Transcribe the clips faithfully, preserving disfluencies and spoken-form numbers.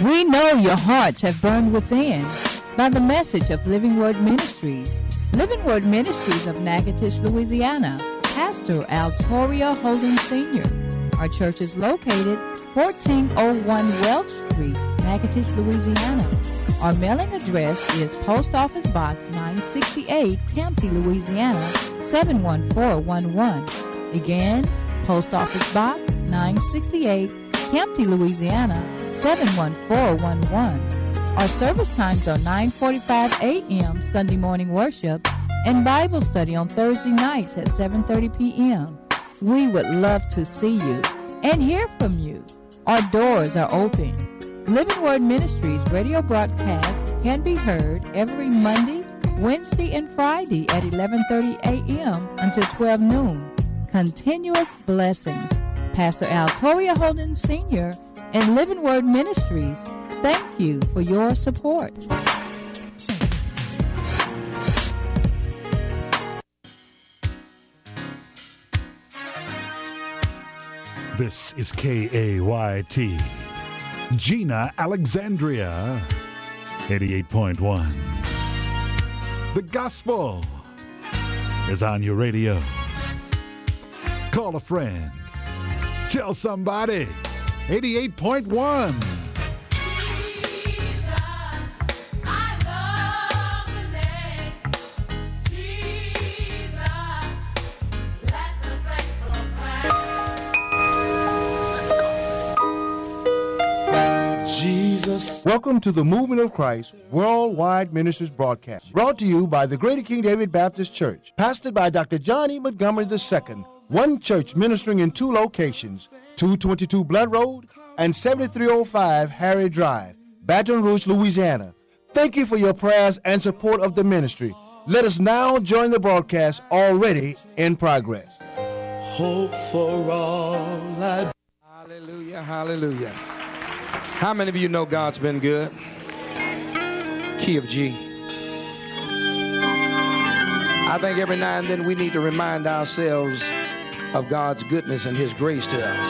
We know your hearts have burned within by the message of Living Word Ministries. Living Word Ministries of Natchitoches, Louisiana. Pastor Altoria Holden Senior Our church is located fourteen oh one Welch Street, Natchitoches, Louisiana. Our mailing address is Post Office Box nine sixty-eight, Campty, Louisiana, seven one four one one. Again, Post Office Box nine sixty-eight, Campty, Louisiana, seven one four one one. Our service times are nine forty-five a.m. Sunday morning worship and Bible study on Thursday nights at seven thirty p.m. We would love to see you and hear from you. Our doors are open. Living Word Ministries radio broadcast can be heard every Monday, Wednesday, and Friday at eleven thirty a.m. until twelve noon. Continuous blessings. Pastor Altoria Holden Senior and Living Word Ministries, thank you for your support. This is K A Y T, Gina, Alexandria, eighty-eight point one. The gospel is on your radio. Call a friend. Tell somebody. eighty-eight point one. Welcome to the Movement of Christ Worldwide Ministries broadcast, brought to you by the Greater King David Baptist Church, pastored by Doctor John E. Montgomery the Second, one church ministering in two locations, two twenty-two Blood Road and seventy-three oh five Harry Drive, Baton Rouge, Louisiana. Thank you for your prayers and support of the ministry. Let us now join the broadcast already in progress. Hope for all I... Hallelujah, hallelujah. How many of you know God's been good? Key of G. I think every now and then we need to remind ourselves of God's goodness and his grace to us.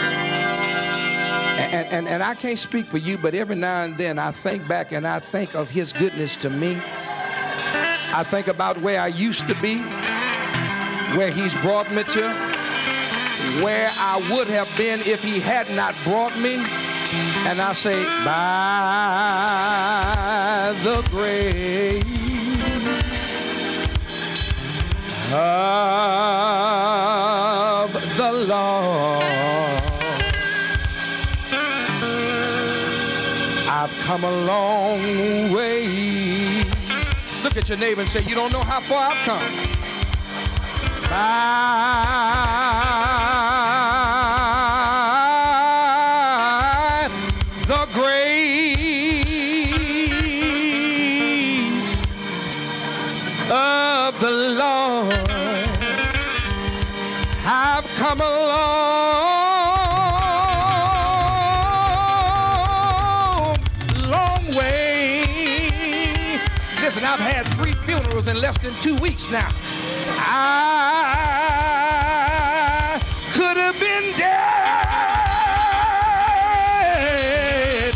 And, and, and I can't speak for you, but every now and then I think back and I think of his goodness to me. I think about where I used to be, where he's brought me to, where I would have been if he had not brought me. And I say, by the grace of the Lord, I've come a long way. Look at your neighbor and say, you don't know how far I've come. By the grace of the Lord, I've come a long, long way. Listen, I've had three funerals in less than two weeks now. I could have been dead,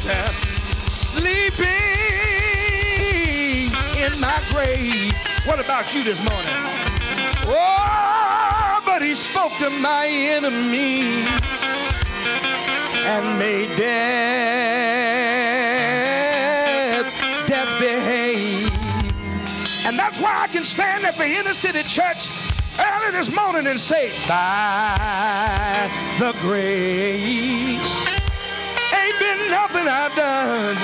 sleeping in my grave. What about you this morning? Oh, but he spoke to my enemy and made death, death behave. And that's why I can stand at the inner city church early this morning and say, by the grace, ain't been nothing I've done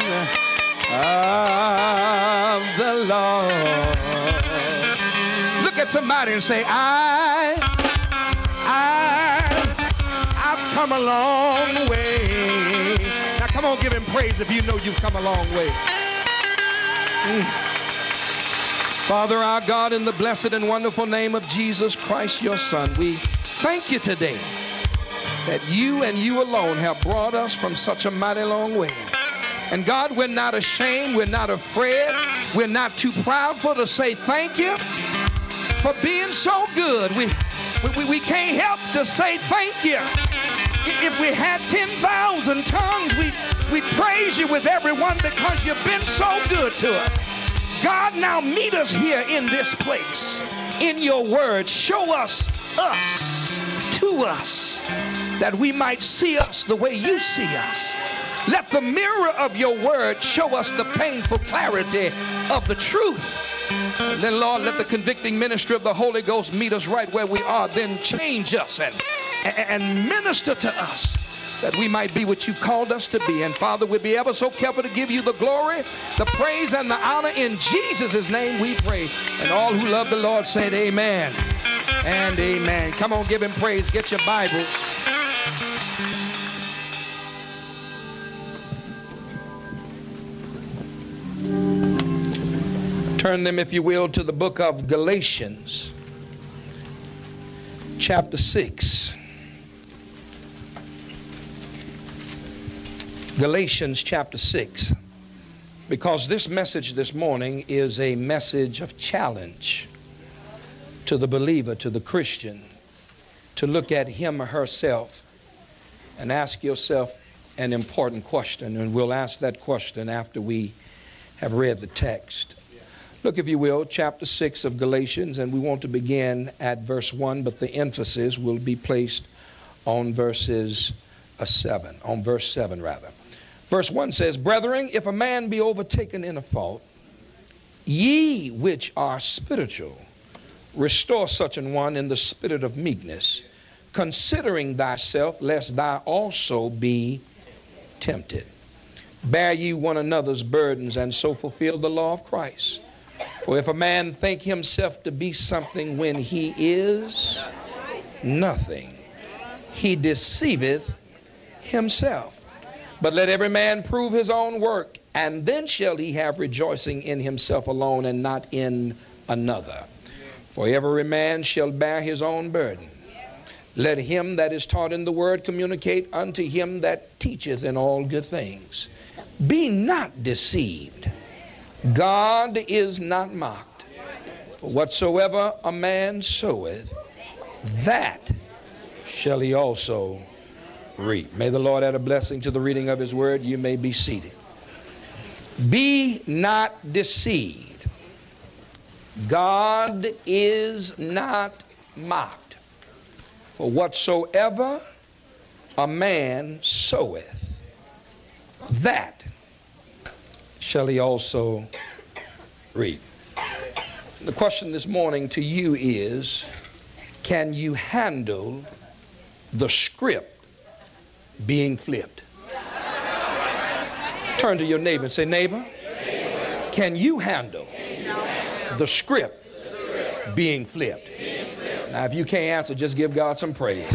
of the Lord. Look at somebody and say, I, I, I've come a long way. Now come on, give him praise if you know you've come a long way. Mm. Father, our God, in the blessed and wonderful name of Jesus Christ, your Son, we thank you today that you and you alone have brought us from such a mighty long way. And God, we're not ashamed, we're not afraid, we're not too proud for to say thank you for being so good. We, we, we can't help to say thank you. If we had ten thousand tongues, we We praise you with everyone because you've been so good to us. God, now meet us here in this place. In your word, show us us to us, that we might see us the way you see us. Let the mirror of your word show us the painful clarity of the truth. And then, Lord, let the convicting ministry of the Holy Ghost meet us right where we are. Then change us and, and minister to us, that we might be what you called us to be. And Father, we'll be ever so careful to give you the glory, the praise, and the honor. In Jesus' name we pray. And all who love the Lord said amen and amen. Come on, give him praise. Get your Bible. Turn them, if you will, to the book of Galatians, chapter six. Galatians chapter six, because this message this morning is a message of challenge to the believer, to the Christian, to look at him or herself and ask yourself an important question, and we'll ask that question after we have read the text. Look, if you will, chapter six of Galatians, and we want to begin at verse one, but the emphasis will be placed on verses uh, seven, on verse seven rather. Verse one says, "Brethren, if a man be overtaken in a fault, ye which are spiritual, restore such an one in the spirit of meekness, considering thyself, lest thou also be tempted. Bear ye one another's burdens, and so fulfill the law of Christ. For if a man think himself to be something when he is nothing, he deceiveth himself. But let every man prove his own work, and then shall he have rejoicing in himself alone, and not in another. For every man shall bear his own burden. Let him that is taught in the word communicate unto him that teacheth in all good things. Be not deceived. God is not mocked. For whatsoever a man soweth, that shall he also reap." May the Lord add a blessing to the reading of his word. You may be seated. Be not deceived. God is not mocked. For whatsoever a man soweth, that shall he also reap. The question this morning to you is, can you handle the script being flipped? Turn to your neighbor and say, "Neighbor, can you handle the script being flipped?" Now, if you can't answer, just give God some praise.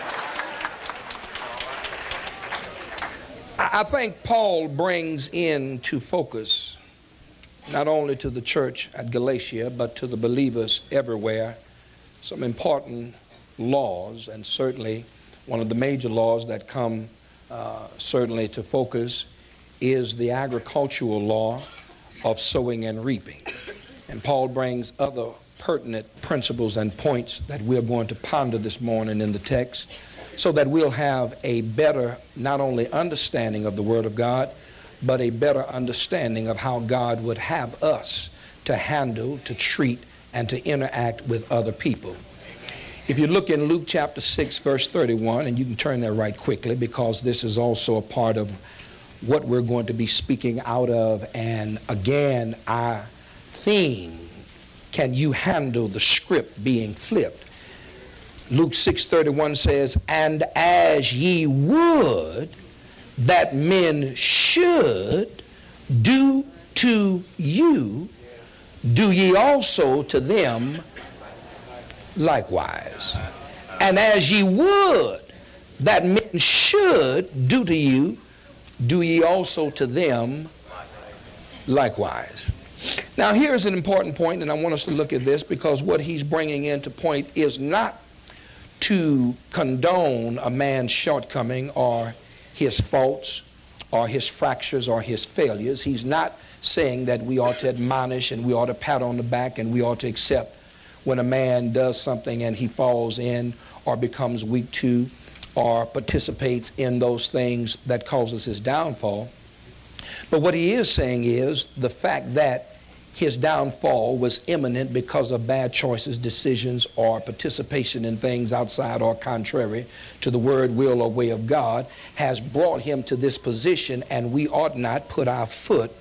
I think Paul brings into focus, not only to the church at Galatia, but to the believers everywhere, some important laws, and certainly one of the major laws that come uh, certainly to focus is the agricultural law of sowing and reaping. And Paul brings other pertinent principles and points that we're going to ponder this morning in the text, so that we'll have a better, not only understanding of the Word of God, but a better understanding of how God would have us to handle, to treat, and to interact with other people. If you look in Luke chapter six, verse thirty-one, and you can turn there right quickly, because this is also a part of what we're going to be speaking out of, and again, our theme, can you handle the script being flipped? Luke six thirty-one says, "And as ye would that men should do to you, do ye also to them likewise. And as ye would that men should do to you, do ye also to them likewise." Now, here's an important point, and I want us to look at this, because what he's bringing into point is not to condone a man's shortcoming or his faults or his fractures or his failures. He's not saying that we ought to admonish and we ought to pat on the back and we ought to accept when a man does something and he falls in or becomes weak to or participates in those things that causes his downfall. But what he is saying is the fact that his downfall was imminent because of bad choices, decisions, or participation in things outside or contrary to the word, will, or way of God has brought him to this position, and we ought not put our foot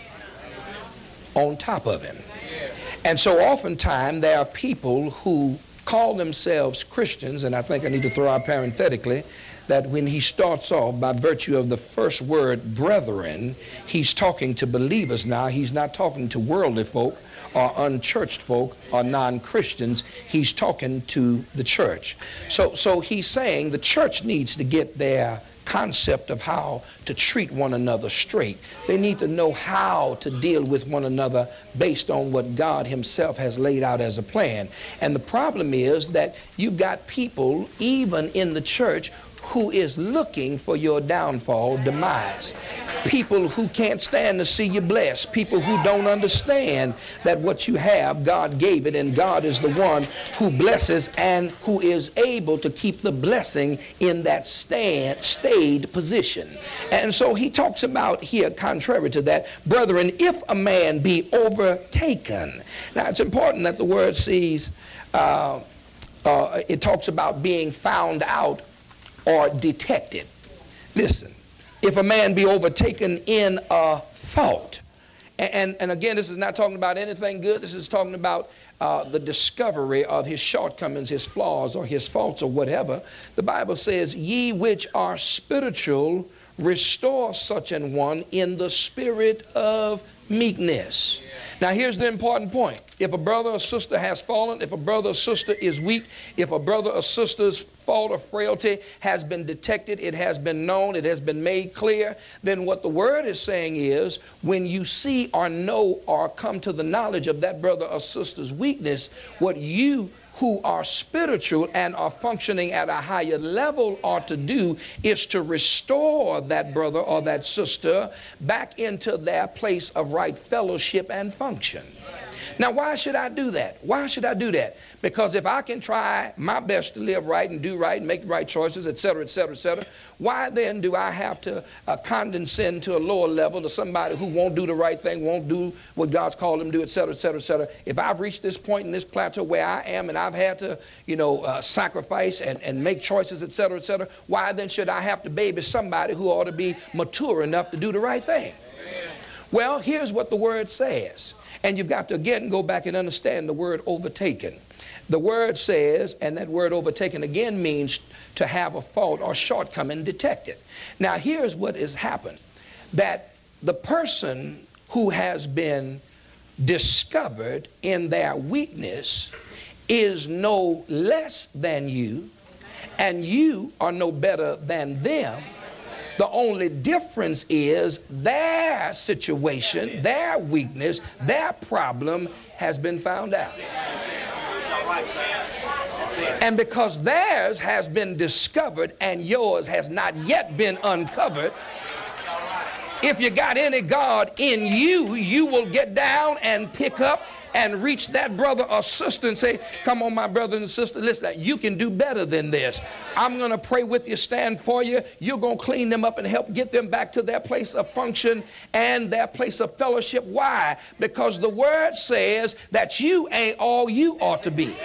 on top of him. And so oftentimes there are people who call themselves Christians, and I think I need to throw out parenthetically that when he starts off by virtue of the first word, brethren, he's talking to believers now. He's not talking to worldly folk or unchurched folk or non-Christians. He's talking to the church. So, so he's saying the church needs to get their concept of how to treat one another straight. They need to know how to deal with one another based on what God himself has laid out as a plan. And the problem is that you've got people, even in the church, who is looking for your downfall, demise. People who can't stand to see you blessed. People who don't understand that what you have, God gave it, and God is the one who blesses and who is able to keep the blessing in that stand, stayed position. And so he talks about here, contrary to that, brethren, if a man be overtaken. Now it's important that the word sees, uh, uh, it talks about being found out or detected. Listen, if a man be overtaken in a fault, and, and, and again, this is not talking about anything good. This is talking about uh, the discovery of his shortcomings, his flaws, or his faults, or whatever. The Bible says, ye which are spiritual, restore such an one in the spirit of meekness. Now here's the important point. If a brother or sister has fallen, if a brother or sister is weak, if a brother or sister's fault or frailty has been detected, it has been known, it has been made clear, then what the word is saying is when you see or know or come to the knowledge of that brother or sister's weakness, what you who are spiritual and are functioning at a higher level ought to do is to restore that brother or that sister back into their place of right fellowship and function. Now, why should I do that? Why should I do that? Because if I can try my best to live right and do right and make the right choices, et cetera, et cetera, et cetera, why then do I have to uh, condescend to a lower level to somebody who won't do the right thing, won't do what God's called them to do, et cetera, et cetera, et cetera? If I've reached this point in this plateau where I am and I've had to, you know, uh, sacrifice and, and make choices, et cetera, et cetera, why then should I have to baby somebody who ought to be mature enough to do the right thing? Amen. Well, here's what the word says. And you've got to, again, go back and understand the word overtaken. The word says, and that word overtaken again means to have a fault or shortcoming detected. Now, here's what has happened. That the person who has been discovered in their weakness is no less than you, and you are no better than them. The only difference is their situation, their weakness, their problem has been found out. And because theirs has been discovered and yours has not yet been uncovered, if you got any God in you, you will get down and pick up and reach that brother or sister and say, come on, my brother and sister, listen, you can do better than this. I'm going to pray with you, stand for you. You're going to clean them up and help get them back to their place of function and their place of fellowship. Why? Because the word says that you ain't all you ought to be.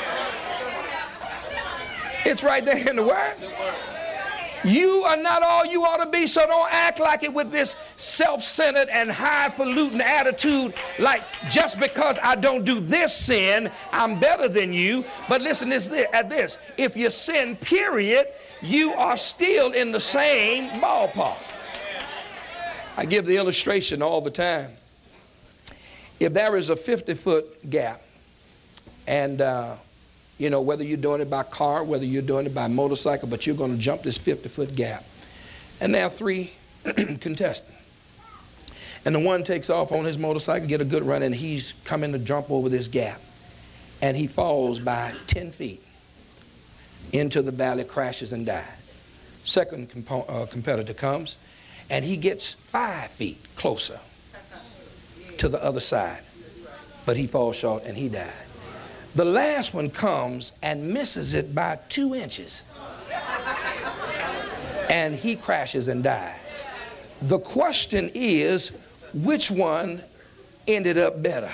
It's right there in the word. You are not all you ought to be, so don't act like it with this self-centered and highfalutin attitude like just because I don't do this sin, I'm better than you. But listen this, at this. If you sin, period, you are still in the same ballpark. I give the illustration all the time. If there is a fifty-foot gap, and uh, you know, whether you're doing it by car, whether you're doing it by motorcycle, but you're going to jump this fifty-foot gap. And there are three contestants. And the one takes off on his motorcycle, get a good run, and he's coming to jump over this gap. And he falls by ten feet into the valley, crashes and dies. Second compo- uh, competitor comes, and he gets five feet closer to the other side. But he falls short and he died. The last one comes and misses it by two inches. and he crashes and dies. The question is, which one ended up better?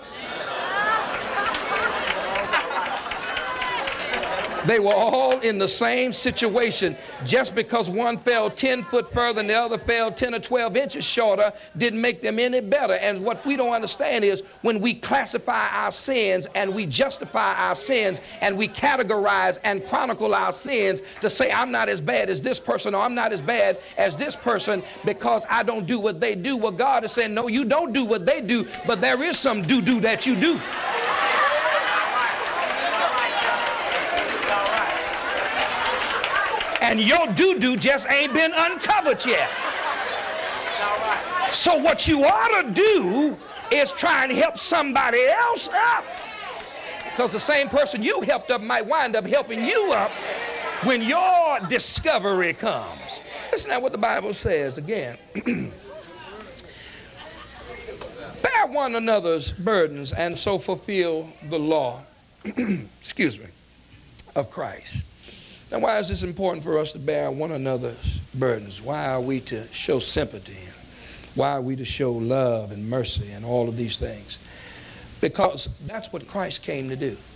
They were all in the same situation. Just because one fell ten foot further and the other fell ten or twelve inches shorter didn't make them any better. And what we don't understand is when we classify our sins and we justify our sins and we categorize and chronicle our sins to say I'm not as bad as this person or I'm not as bad as this person because I don't do what they do. Well, God is saying, no, you don't do what they do, but there is some do-do that you do. And your doo-doo just ain't been uncovered yet. So what you ought to do is try and help somebody else up. Because the same person you helped up might wind up helping you up when your discovery comes. Listen to what the Bible says again. Bear one another's burdens and so fulfill the law, excuse me, of Christ. Now, why is this important for us to bear one another's burdens? Why are we to show sympathy? Why are we to show love and mercy and all of these things? Because that's what Christ came to do.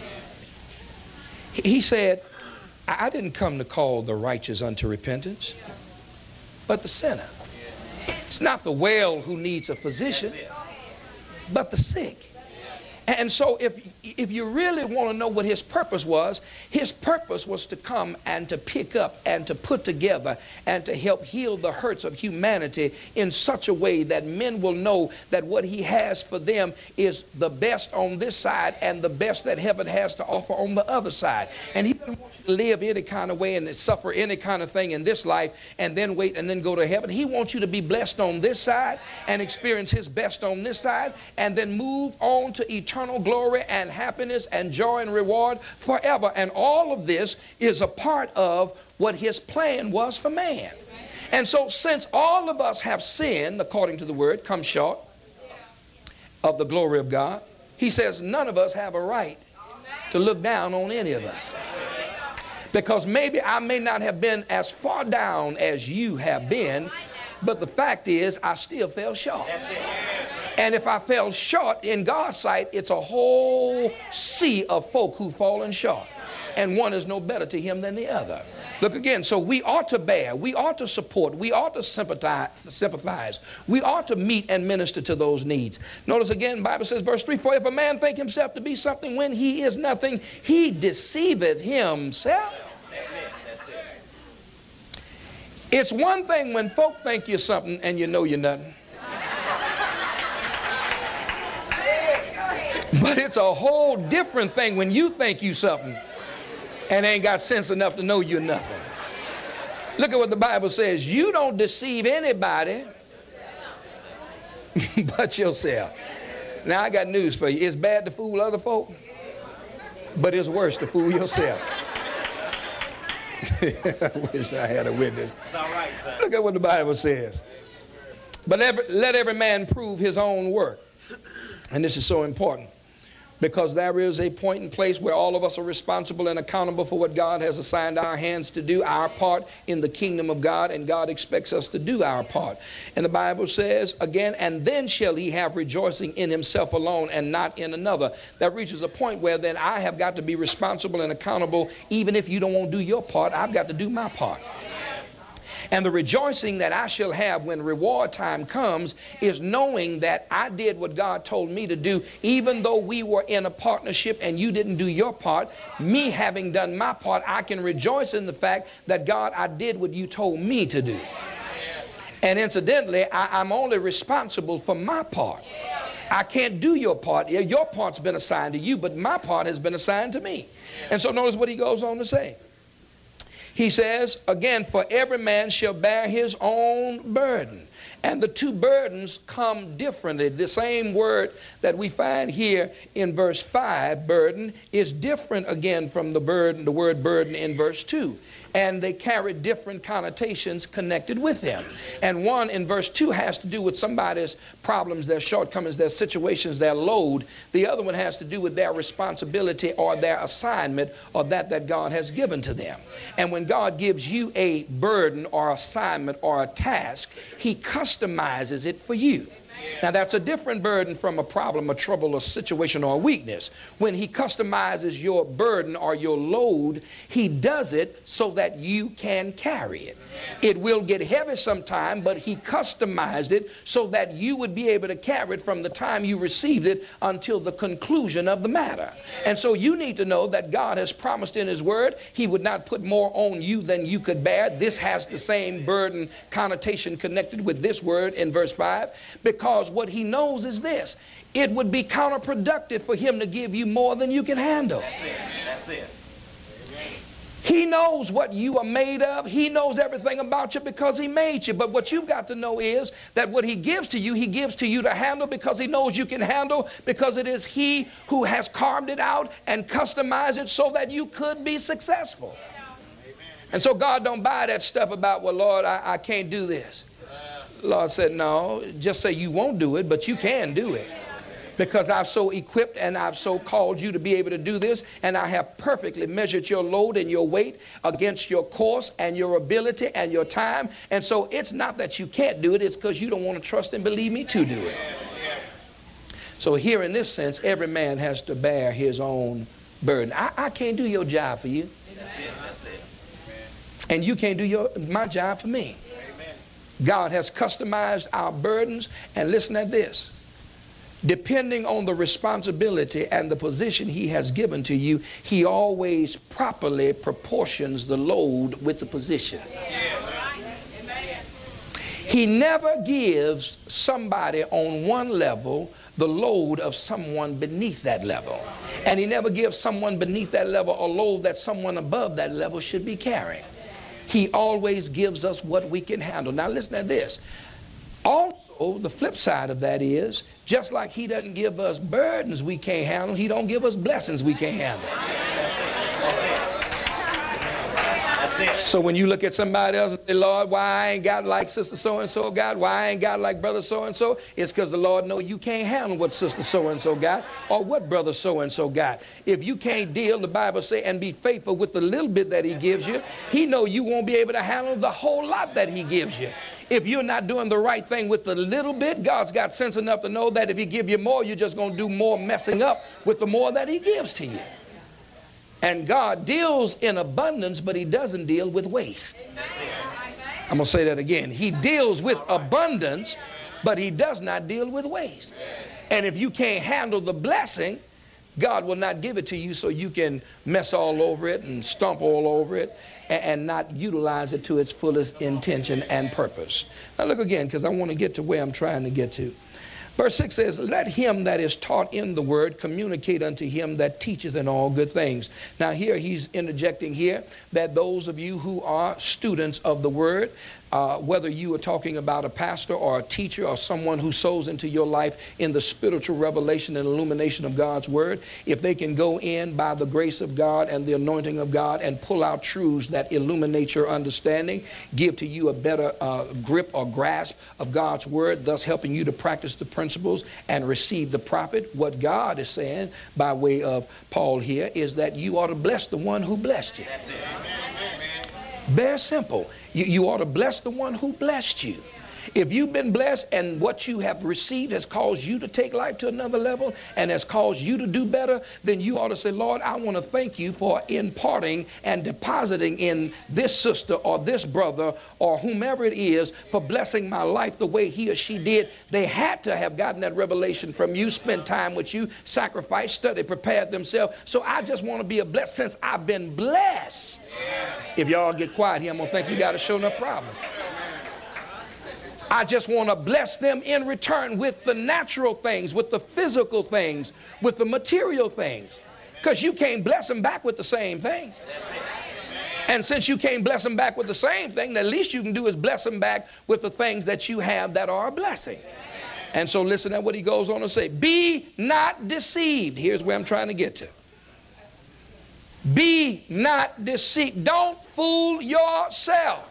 He said, I didn't come to call the righteous unto repentance, but the sinner. It's not the well who needs a physician, but the sick. And so if, if you really want to know what his purpose was, his purpose was to come and to pick up and to put together and to help heal the hurts of humanity in such a way that men will know that what he has for them is the best on this side and the best that heaven has to offer on the other side. And he doesn't want you to live any kind of way and suffer any kind of thing in this life and then wait and then go to heaven. He wants you to be blessed on this side and experience his best on this side and then move on to eternity. Eternal glory and happiness and joy and reward forever. And all of this is a part of what his plan was for man. And so since all of us have sinned, according to the word, come short of the glory of God, he says none of us have a right to look down on any of us. Because maybe I may not have been as far down as you have been, but the fact is I still fell short. And if I fell short in God's sight, it's a whole sea of folk who've fallen short. And one is no better to him than the other. Look again, so we ought to bear, we ought to support, we ought to sympathize, sympathize. We ought to meet and minister to those needs. Notice again, the Bible says, verse three, for if a man think himself to be something when he is nothing, he deceiveth himself. It's one thing when folk think you're something and you know you're nothing. But it's a whole different thing when you think you something and ain't got sense enough to know you're nothing. Look at what the Bible says. You don't deceive anybody but yourself. Now, I got news for you. It's bad to fool other folk, but it's worse to fool yourself. I wish I had a witness. It's all right, sir. Look at what the Bible says. But every, let every man prove his own work. And this is so important. Because there is a point and place where all of us are responsible and accountable for what God has assigned our hands to do, our part in the kingdom of God, and God expects us to do our part. And the Bible says, again, and then shall he have rejoicing in himself alone and not in another. That reaches a point where then I have got to be responsible and accountable. Even if you don't want to do your part, I've got to do my part. And the rejoicing that I shall have when reward time comes is knowing that I did what God told me to do, even though we were in a partnership and you didn't do your part. Me having done my part, I can rejoice in the fact that, God, I did what you told me to do. And incidentally, I, I'm only responsible for my part. I can't do your part. Your part's been assigned to you, but my part has been assigned to me. And so notice what he goes on to say. He says, again, for every man shall bear his own burden. And the two burdens come differently. The same word that we find here in verse five, burden, is different again from the burden, the word burden in verse two. And they carry different connotations connected with them. And one in verse two has to do with somebody's problems, their shortcomings, their situations, their load. The other one has to do with their responsibility or their assignment or that that God has given to them. And when when God gives you a burden or assignment or a task, he customizes it for you. Now that's a different burden from a problem, a trouble, a situation, or a weakness. When he customizes your burden or your load, he does it so that you can carry it. It will get heavy sometime, but he customized it so that you would be able to carry it from the time you received it until the conclusion of the matter. And so you need to know that God has promised in his word he would not put more on you than you could bear. This has the same burden connotation connected with this word in verse five, because what he knows is this: it would be counterproductive for him to give you more than you can handle. That's it. That's it. He knows what you are made of. He knows everything about you because he made you. But what you've got to know is that what he gives to you, he gives to you to handle because he knows you can handle, because it is he who has carved it out and customized it so that you could be successful. And so God don't buy that stuff about, well, Lord, I, I can't do this. Lord said, no, just say you won't do it, but you can do it. Because I've so equipped and I've so called you to be able to do this, and I have perfectly measured your load and your weight against your course and your ability and your time. And so it's not that you can't do it, it's because you don't want to trust and believe me to do it. So here in this sense, every man has to bear his own burden. I, I can't do your job for you. And you can't do your my job for me. God has customized our burdens, and listen at this: depending on the responsibility and the position he has given to you, he always properly proportions the load with the position. He never gives somebody on one level the load of someone beneath that level. And he never gives someone beneath that level a load that someone above that level should be carrying. He always gives us what we can handle. Now listen to this. Also, the flip side of that is, just like he doesn't give us burdens we can't handle, he don't give us blessings we can't handle. So when you look at somebody else and say, Lord, why I ain't got like sister so-and-so got, why I ain't got like brother so-and-so, it's because the Lord knows you can't handle what sister so-and-so got or what brother so-and-so got. If you can't deal, the Bible say, and be faithful with the little bit that he gives you, he know you won't be able to handle the whole lot that he gives you. If you're not doing the right thing with the little bit, God's got sense enough to know that if he give you more, you're just going to do more messing up with the more that he gives to you. And God deals in abundance, but he doesn't deal with waste. I'm going to say that again. He deals with abundance, but he does not deal with waste. And if you can't handle the blessing, God will not give it to you so you can mess all over it and stomp all over it and, and not utilize it to its fullest intention and purpose. Now look again, because I want to get to where I'm trying to get to. Verse six says, let him that is taught in the word communicate unto him that teacheth in all good things. Now here he's interjecting here that those of you who are students of the word, uh, whether you are talking about a pastor or a teacher or someone who sows into your life in the spiritual revelation and illumination of God's word, if they can go in by the grace of God and the anointing of God and pull out truths that illuminate your understanding, give to you a better uh, grip or grasp of God's word, thus helping you to practice the principles and receive the profit. What God is saying by way of Paul here is that you ought to bless the one who blessed you. That's it. Very simple. You, you ought to bless the one who blessed you. If you've been blessed and what you have received has caused you to take life to another level and has caused you to do better, then you ought to say, Lord, I want to thank you for imparting and depositing in this sister or this brother or whomever it is for blessing my life the way he or she did. They had to have gotten that revelation from you, spent time with you, sacrificed, studied, prepared themselves. So I just want to be a blessed since I've been blessed. If y'all get quiet here, I'm going to think you got a show enough problem. I just want to bless them in return with the natural things, with the physical things, with the material things. Because you can't bless them back with the same thing. And since you can't bless them back with the same thing, the least you can do is bless them back with the things that you have that are a blessing. And so listen to what he goes on to say. Be not deceived. Here's where I'm trying to get to. Be not deceived. Don't fool yourself.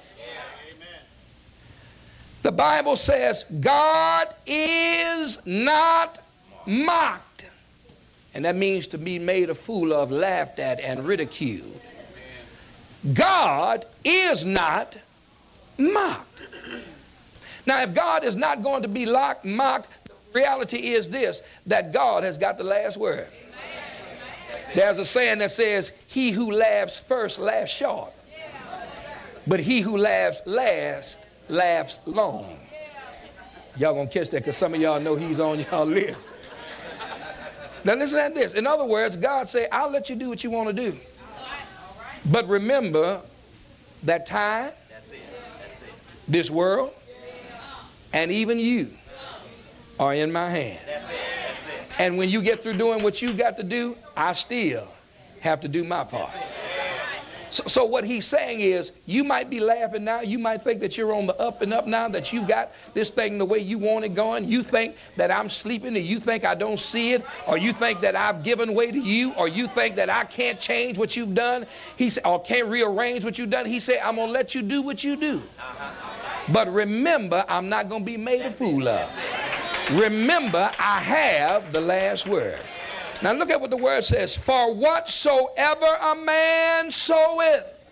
The Bible says God is not mocked. And that means to be made a fool of, laughed at, and ridiculed. God is not mocked. Now, if God is not going to be locked, mocked, the reality is this, that God has got the last word. There's a saying that says, he who laughs first laughs short, but he who laughs last laughs long. Y'all gonna catch that because some of y'all know he's on y'all list. Now listen to this. In other words, God say, I'll let you do what you want to do. But remember that time, this world, and even you are in my hand. And when you get through doing what you got to do, I still have to do my part. So, so what he's saying is, you might be laughing now. You might think that you're on the up and up now, that you got this thing the way you want it going. You think that I'm sleeping, or you think I don't see it, or you think that I've given way to you, or you think that I can't change what you've done, he said, or can't rearrange what you've done. He said, I'm going to let you do what you do. But remember, I'm not going to be made a fool of. Remember, I have the last word. Now look at what the word says. For whatsoever a man soweth.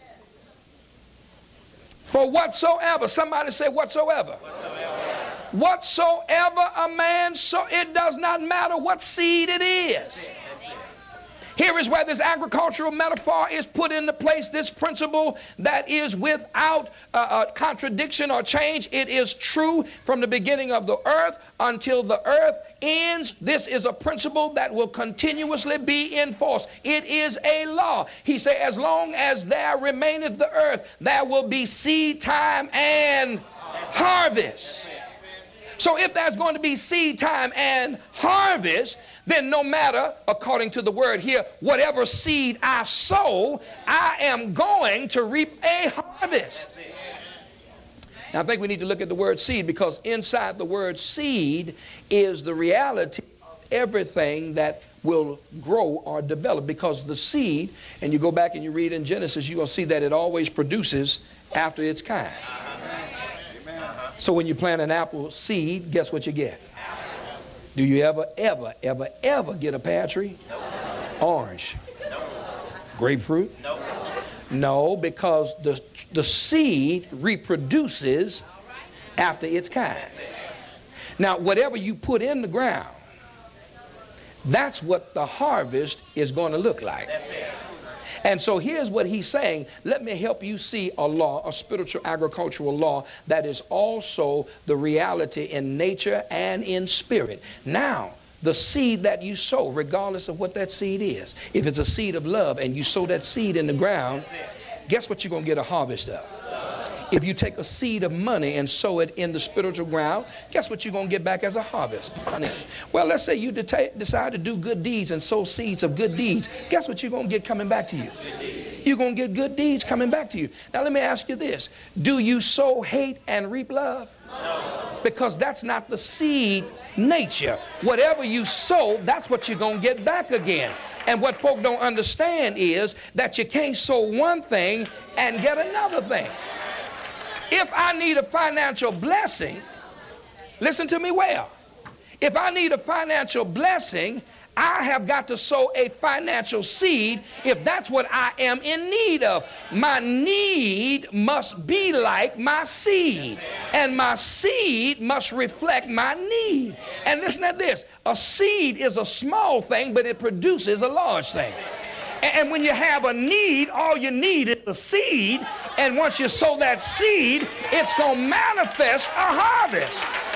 For whatsoever. Somebody say whatsoever. Whatsoever, whatsoever a man sow. It does not matter what seed it is. Here is where this agricultural metaphor is put into place, this principle that is without uh, uh, contradiction or change. It is true from the beginning of the earth until the earth ends. This is a principle that will continuously be in force. It is a law. He said, as long as there remaineth the earth, there will be seed time and harvest. So if there's going to be seed time and harvest, then no matter, according to the word here, whatever seed I sow, I am going to reap a harvest. Now I think we need to look at the word seed, because inside the word seed is the reality of everything that will grow or develop. Because the seed, and you go back and you read in Genesis, you're going to see that it always produces after its kind. So when you plant an apple seed, guess what you get? Do you ever, ever, ever, ever get a pear tree? Orange? Grapefruit? No, because the, the seed reproduces after its kind. Now, whatever you put in the ground, that's what the harvest is going to look like. And so here's what he's saying. Let me help you see a law, a spiritual agricultural law that is also the reality in nature and in spirit. Now, the seed that you sow, regardless of what that seed is, if it's a seed of love and you sow that seed in the ground, guess what you're going to get a harvest of? If you take a seed of money and sow it in the spiritual ground, guess what you're going to get back as a harvest? Money. Well, let's say you de- decide to do good deeds and sow seeds of good deeds. Guess what you're going to get coming back to you? You're going to get good deeds coming back to you. Now, let me ask you this. Do you sow hate and reap love? No. Because that's not the seed nature. Whatever you sow, that's what you're going to get back again. And what folk don't understand is that you can't sow one thing and get another thing. If I need a financial blessing, listen to me well. If I need a financial blessing, I have got to sow a financial seed if that's what I am in need of. My need must be like my seed, and my seed must reflect my need. And listen to this. A seed is a small thing, but it produces a large thing. And when you have a need, all you need is a seed. And once you sow that seed, it's going to manifest a harvest.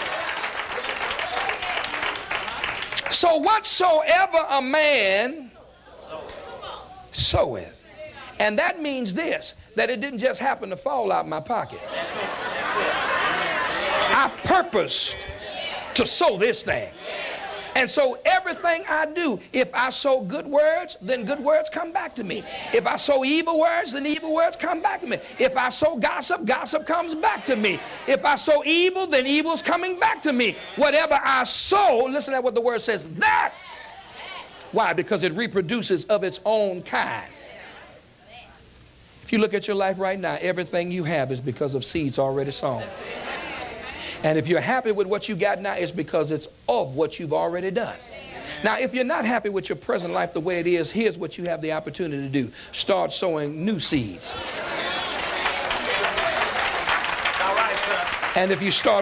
So whatsoever a man soweth. And that means this, that it didn't just happen to fall out of my pocket. I purposed to sow this thing. And so everything I do, if I sow good words, then good words come back to me. If I sow evil words, then evil words come back to me. If I sow gossip, gossip comes back to me. If I sow evil, then evil's coming back to me. Whatever I sow, listen to what the word says, that. Why? Because it reproduces of its own kind. If you look at your life right now, everything you have is because of seeds already sown. And if you're happy with what you got now, it's because it's of what you've already done. Now, if you're not happy with your present life the way it is, here's what you have the opportunity to do. Start sowing new seeds. And if you start